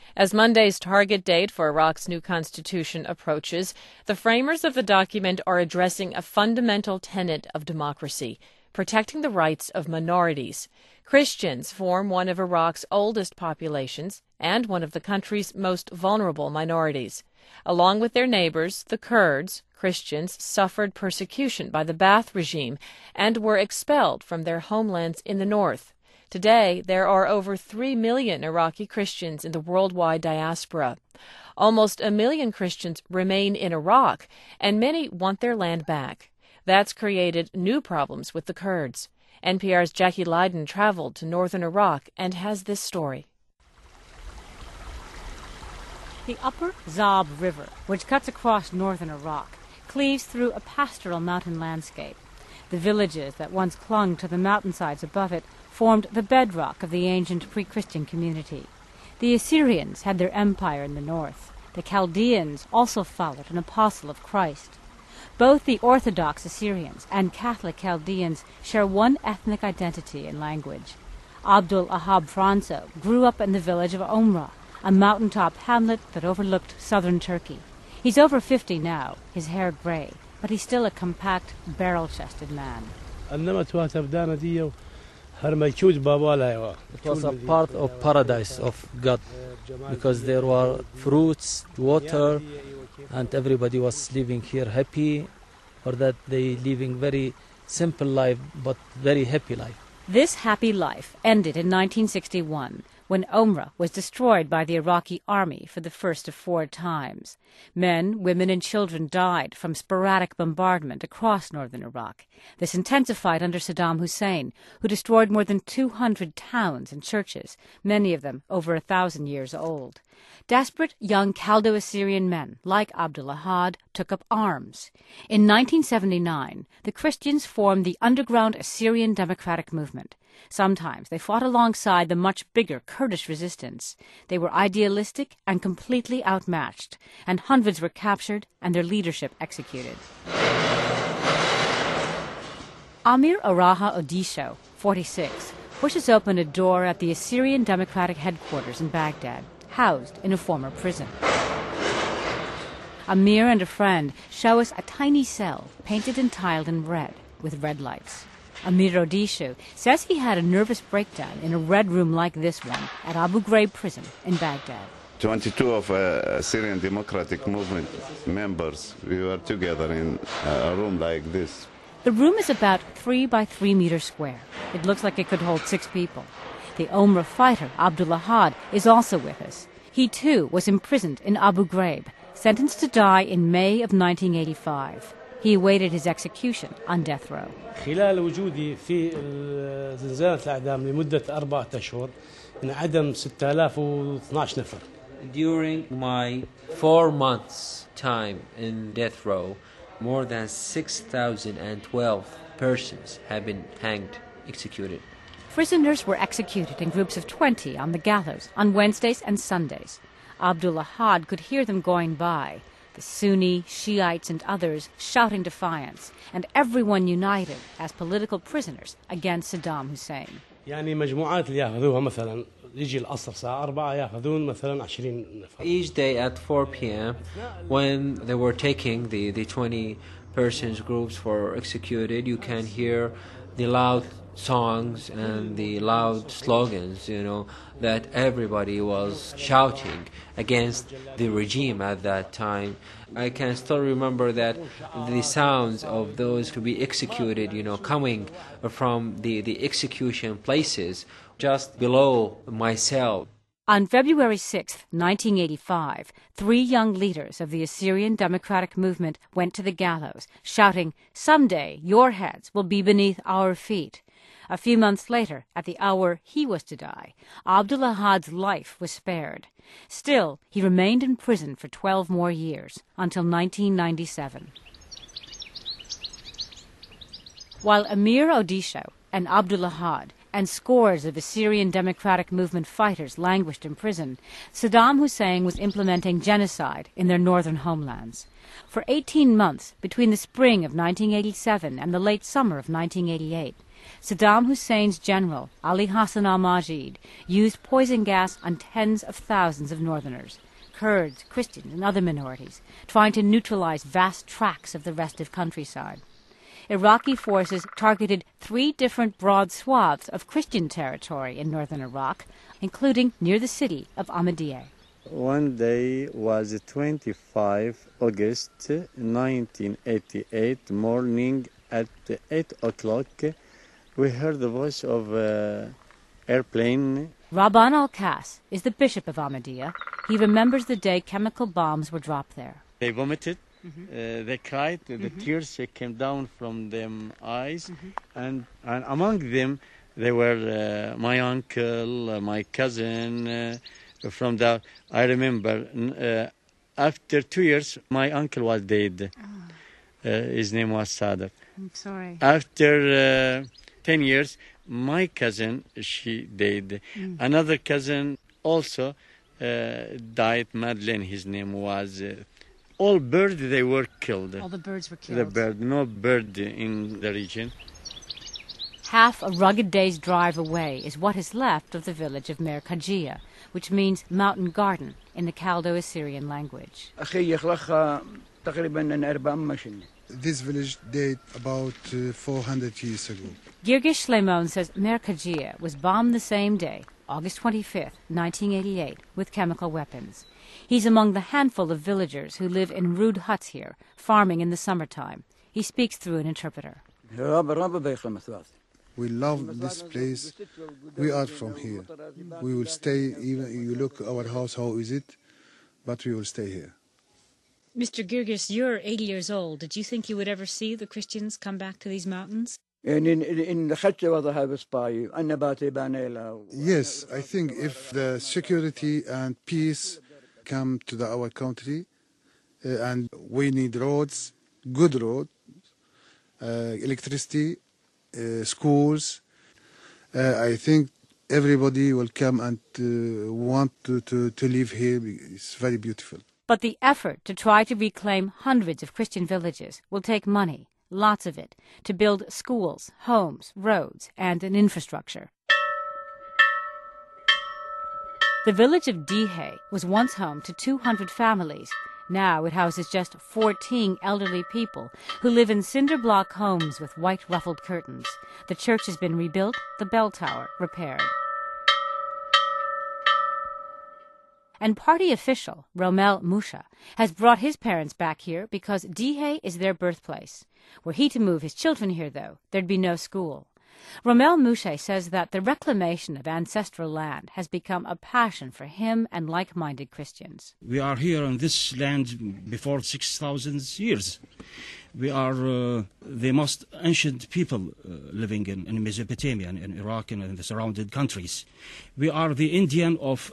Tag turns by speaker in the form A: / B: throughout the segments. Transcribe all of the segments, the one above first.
A: As Monday's target date for Iraq's new constitution approaches, the framers of the document are addressing a fundamental tenet of democracy: protecting the rights of minorities. Christians form one of Iraq's oldest populations and one of the country's most vulnerable minorities. Along with their neighbors, the Kurds, Christians suffered persecution by the Ba'ath regime and were expelled from their homelands in the north. Today, there are over 3 million Iraqi Christians in the worldwide diaspora. Almost 1 million Christians remain in Iraq, and many want their land back. That's created new problems with the Kurds. NPR's Jackie Leiden traveled to northern Iraq and has this story.
B: The upper Zab River, which cuts across northern Iraq, cleaves through a pastoral mountain landscape. The villages that once clung to the mountainsides above it formed the bedrock of the ancient pre-Christian community. The Assyrians had their empire in the north. The Chaldeans also followed an apostle of Christ. Both the Orthodox Assyrians and Catholic Chaldeans share one ethnic identity and language. Abdul Ahab Franso grew up in the village of Omra, a mountaintop hamlet that overlooked southern Turkey. He's over 50 now, his hair gray, but he's still a compact, barrel-chested man.
C: It was a part of paradise of God, because there were fruits, water, and everybody was living here happy, or that they living very simple life, but very happy life.
B: This happy life ended in 1961, when Omra was destroyed by the Iraqi army for the first of 4 times. Men, women, and children died from sporadic bombardment across northern Iraq. This intensified under Saddam Hussein, who destroyed more than 200 towns and churches, many of them over 1,000 years old. Desperate young Chaldo-Assyrian men, like Abdul Ahad, took up arms. In 1979, the Christians formed the underground Assyrian Democratic Movement. Sometimes they fought alongside the much bigger Kurdish resistance. They were idealistic and completely outmatched, and hundreds were captured and their leadership executed. Amir Araha Odisho, 46, pushes open a door at the Assyrian Democratic headquarters in Baghdad, housed in a former prison. Amir and a friend show us a tiny cell painted and tiled in red with red lights. Amir Odisho says he had a nervous breakdown in a red room like this one at Abu Ghraib prison in Baghdad.
D: 22 of Syrian Democratic Movement members, we were together in a room like this.
B: The room is about 3 by 3 meters square. It looks like it could hold 6 people. The Omra fighter, Abdul Ahad, is also with us. He too was imprisoned in Abu Ghraib, sentenced to die in May of 1985. He awaited his execution on death row.
E: خلال وجودي في زنزانة الإعدام لمدة 4 أشهر انعدم 6012 نفر.
F: During my 4 months' time in death row, more than 6,012 persons have been hanged, executed.
B: Prisoners were executed in groups of 20 on the gallows on Wednesdays and Sundays. Abdul Ahad could hear them going by, the Sunni, Shiites, and others shouting defiance, and everyone united as political prisoners against Saddam Hussein.
E: يعني مجموعات اللي ياخذوها مثلا يجي العصر الساعة 4 ياخذون مثلا 20 نفر.
F: Each day at 4 p.m. when they were taking the 20 persons groups for executed, you can hear the loud songs and the loud slogans, that everybody was shouting against the regime at that time. I can still remember that the sounds of those to be executed, coming from the execution places just below my cell.
B: On February 6, 1985, 3 young leaders of the Assyrian Democratic Movement went to the gallows, shouting, "Someday your heads will be beneath our feet." A few months later, at the hour he was to die, Abdul Ahad's life was spared. Still, he remained in prison for 12 more years, until 1997. While Amir Odisho and Abdul Ahad and scores of Assyrian Democratic Movement fighters languished in prison, Saddam Hussein was implementing genocide in their northern homelands. For 18 months, between the spring of 1987 and the late summer of 1988, Saddam Hussein's general, Ali Hassan al-Majid, used poison gas on tens of thousands of northerners, Kurds, Christians, and other minorities, trying to neutralize vast tracts of the restive countryside. Iraqi forces targeted 3 different broad swaths of Christian territory in northern Iraq, including near the city of Ahmadiyya.
G: One day was 25 August 1988 morning at 8 o'clock. We heard the voice of airplane.
B: Rabban al-Qas is the bishop of Ahmadiyya. He remembers the day chemical bombs were dropped there.
G: They vomited, they cried, the tears came down from their eyes, and among them they were my uncle, my cousin. From that, I remember after 2 years, my uncle was dead. His name was Sadr.
B: I'm sorry.
G: After 10 years, my cousin, she died. Another cousin also died, Madeleine, his name was. All birds, they were killed.
B: All the birds were killed.
G: The bird, no bird in the region.
B: Half a rugged day's drive away is what is left of the village of Merkajia, which means mountain garden in the Chaldo-Assyrian language.
H: This village dates about 400 years ago.
B: Girgish Shlemon says Merkajia was bombed the same day, August 25, 1988, with chemical weapons. He's among the handful of villagers who live in rude huts here, farming in the summertime. He speaks through an interpreter.
H: We love this place. We are from here. We will stay, even you look our house, how is it? But we will stay here.
B: Mr. Girgis, you're 80 years old. Did you think you would ever see the Christians come back to these mountains?
H: Yes, I think if the security and peace come to our country, and we need roads, good roads, electricity, schools, I think everybody will come and want to live here. It's very beautiful.
B: But the effort to try to reclaim hundreds of Christian villages will take money, lots of it, to build schools, homes, roads, and an infrastructure. The village of Dihe was once home to 200 families. Now it houses just 14 elderly people who live in cinder block homes with white ruffled curtains. The church has been rebuilt, the bell tower repaired. And party official Romel Musha has brought his parents back here because Dihe is their birthplace. Were he to move his children here, though, there'd be no school. Romel Musha says that the reclamation of ancestral land has become a passion for him and like-minded Christians.
I: We are here on this land before 6,000 years. We are the most ancient people living in Mesopotamia, in Iraq, and in the surrounding countries. We are the Indian of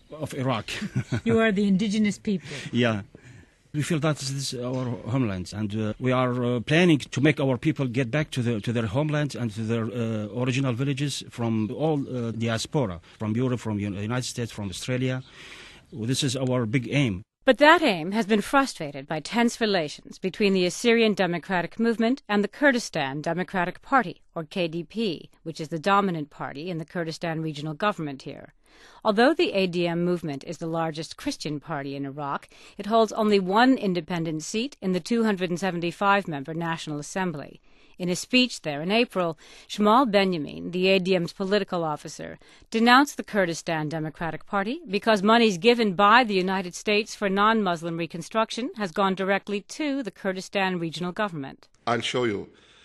I: Iraq.
B: You are the indigenous people.
I: Yeah. We feel that this is our homeland, and we are planning to make our people get back to their homeland and to their original villages from all diaspora, from Europe, from the United States, from Australia. This is our big aim.
B: But that aim has been frustrated by tense relations between the Assyrian Democratic Movement and the Kurdistan Democratic Party, or KDP, which is the dominant party in the Kurdistan regional government here. Although the ADM movement is the largest Christian party in Iraq, it holds only one independent seat in the 275-member National Assembly. In a speech there in April, Shmuel Benjamin, the ADM's political officer, denounced the Kurdistan Democratic Party because monies given by the United States for non-Muslim reconstruction has gone directly to the Kurdistan regional government.
J: I'll show you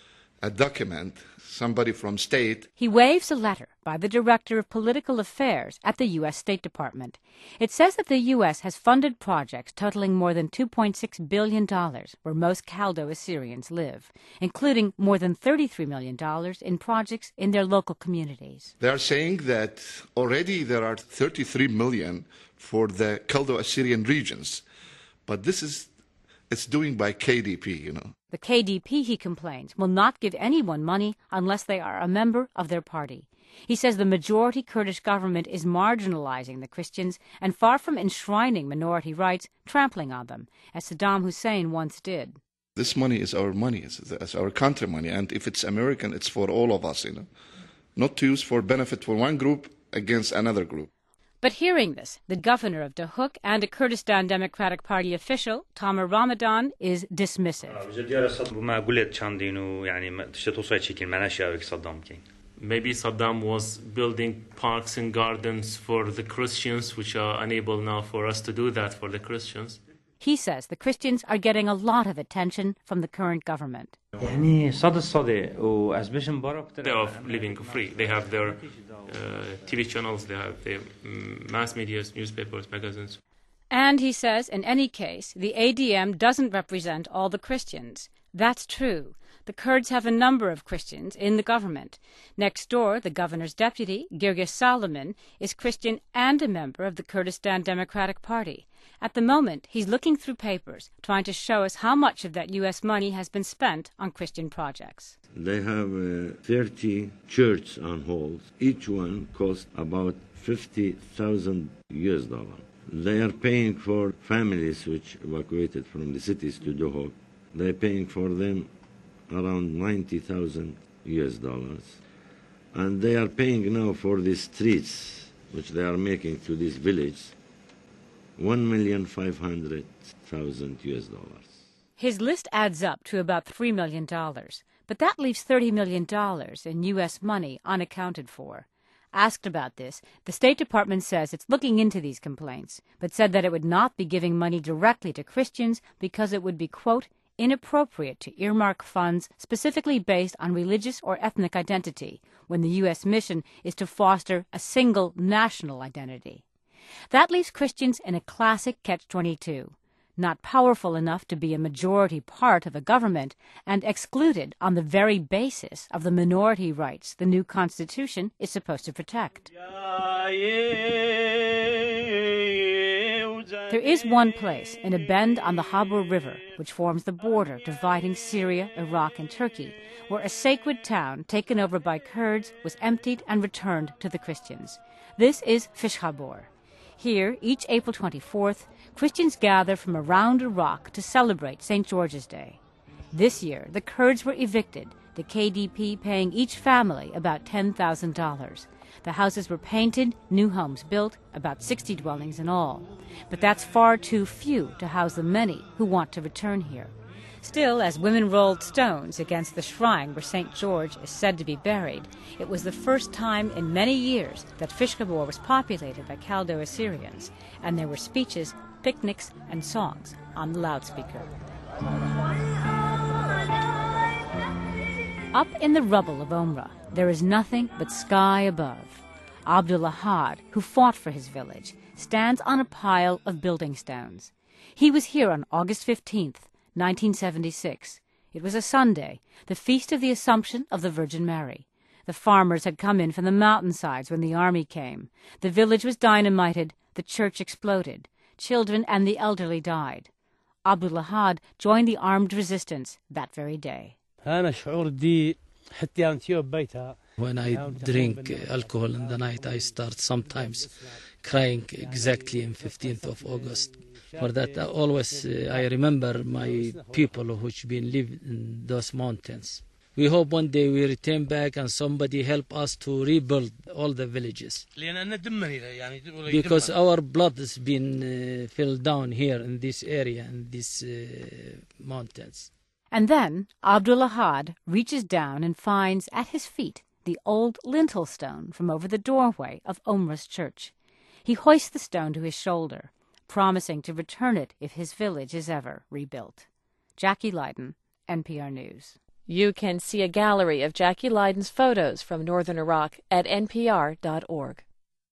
J: a document, somebody from state.
B: He waves a letter by the Director of Political Affairs at the U.S. State Department. It says that the U.S. has funded projects totaling more than $2.6 billion where most Chaldo-Assyrians live, including more than $33 million in projects in their local communities.
J: They are saying that already there are 33 million for the Chaldo-Assyrian regions, but it's doing by KDP, you know.
B: The KDP, he complains, will not give anyone money unless they are a member of their party. He says the majority Kurdish government is marginalizing the Christians and far from enshrining minority rights, trampling on them, as Saddam Hussein once did.
J: This money is our money, it's our country money, and if it's American, it's for all of us, not to use for benefit for one group against another group.
B: But hearing this, the governor of Duhok and a Kurdistan Democratic Party official, Tamer Ramadan, is dismissive.
K: Maybe Saddam was building parks and gardens for the Christians, which are unable now for us to do that for the Christians.
B: He says the Christians are getting a lot of attention from the current government.
K: They are living free. They have their TV channels, they have their mass media, newspapers, magazines.
B: And he says, in any case, the ADM doesn't represent all the Christians. That's true. The Kurds have a number of Christians in the government. Next door, the governor's deputy, Girgis Salomon, is Christian and a member of the Kurdistan Democratic Party. At the moment, he's looking through papers, trying to show us how much of that U.S. money has been spent on Christian projects.
L: They have 30 churches on hold. Each one costs about $50,000 US. They are paying for families which evacuated from the cities to Duhok. They're paying for them around $90,000 US. And they are paying now for the streets which they are making to this village $1,500,000 US.
B: His list adds up to about $3 million, but that leaves $30 million in U.S. money unaccounted for. Asked about this, the State Department says it's looking into these complaints, but said that it would not be giving money directly to Christians because it would be, quote, inappropriate to earmark funds specifically based on religious or ethnic identity when the U.S. mission is to foster a single national identity. That leaves Christians in a classic catch-22, not powerful enough to be a majority part of a government and excluded on the very basis of the minority rights the new Constitution is supposed to protect. There is one place in a bend on the Habur River, which forms the border dividing Syria, Iraq, and Turkey, where a sacred town taken over by Kurds was emptied and returned to the Christians. This is Fishhabur. Here, each April 24th, Christians gather from around Iraq to celebrate St. George's Day. This year, the Kurds were evicted, the KDP paying each family about $10,000. The houses were painted, new homes built, about 60 dwellings in all. But that's far too few to house the many who want to return here. Still, as women rolled stones against the shrine where St. George is said to be buried, it was the first time in many years that Fishhabur was populated by Chaldo-Assyrians, and there were speeches, picnics, and songs on the loudspeaker. Up in the rubble of Omra, there is nothing but sky above. Abdul Ahad, who fought for his village, stands on a pile of building stones. He was here on August 15th, 1976. It was a Sunday, the feast of the Assumption of the Virgin Mary. The farmers had come in from the mountainsides when the army came. The village was dynamited, the church exploded. Children and the elderly died. Abdul Ahad joined the armed resistance that very day.
C: When I drink alcohol in the night, I start sometimes crying exactly on 15th of August. For that, I remember my people who've been living in those mountains. We hope one day we return back and somebody help us to rebuild all the villages. Because our blood has been filled down here in this area, in these mountains.
B: And then Abdul Ahad reaches down and finds at his feet the old lintel stone from over the doorway of Omra's church. He hoists the stone to his shoulder, promising to return it if his village is ever rebuilt. Jackie Leiden, NPR News.
A: You can see a gallery of Jackie Leiden's photos from northern Iraq at npr.org.